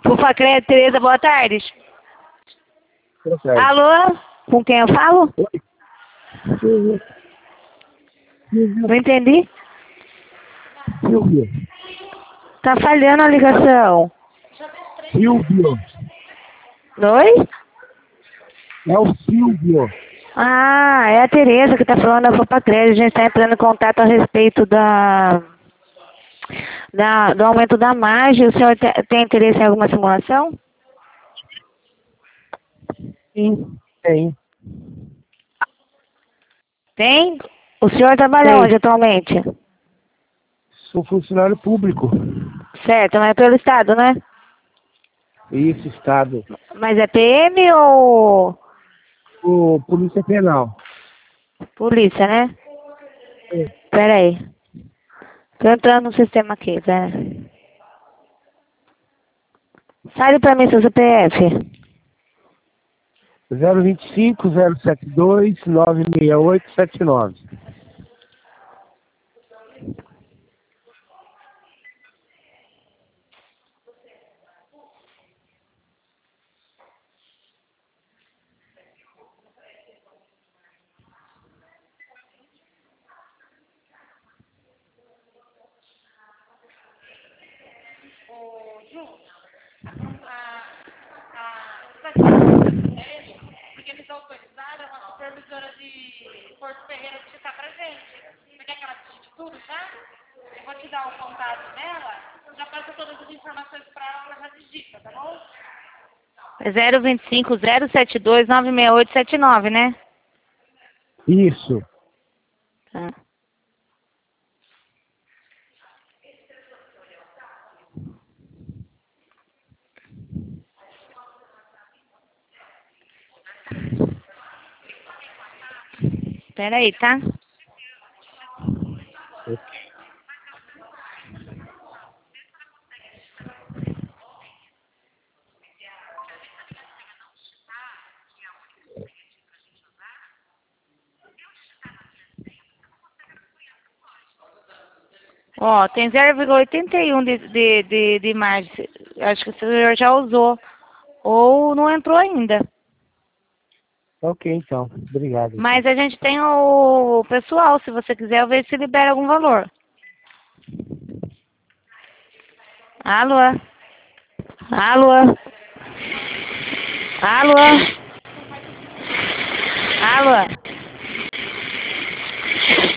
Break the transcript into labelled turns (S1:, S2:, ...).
S1: Ufa, Tereza, boa tarde.
S2: Boa tarde.
S1: Alô? Com quem eu falo?
S2: Silvia.
S1: Não entendi.
S2: Silvia.
S1: Tá falhando a ligação.
S2: Silvio.
S1: Oi?
S2: É o Silvio.
S1: Ah, é a Tereza que tá falando da Fopa Crédito. A gente tá entrando em contato a respeito do aumento da margem. O senhor tem interesse em alguma simulação?
S2: Sim, tem.
S1: Tem? O senhor trabalha
S2: Tem.
S1: onde atualmente?
S2: Sou funcionário público.
S1: Certo, mas é pelo Estado, né?
S2: Isso, Estado.
S1: Mas é PM ou
S2: O Polícia Penal.
S1: polícia, né?
S2: É.
S1: Pera aí. Tô entrando no sistema aqui, pera. Fale pra mim seu CPF.
S2: 025 072 96879.
S3: Porque eles autorizaram a supervisora de Porto Ferreira de ficar pra gente. Você quer que ela digite tudo já? Eu vou te dar o contato dela, já passa todas as informações pra ela já digita, tá bom?
S1: É 025 072 96879, né?
S2: Isso.
S1: Tá. Pera aí, tá? Ó, tem 0,81 de margem. Acho que o senhor já usou. Ou não entrou ainda.
S2: Ok, então. Obrigado.
S1: Mas a gente tem o pessoal, se você quiser, eu vejo se libera algum valor. Alô? Alô? Alô? Alô?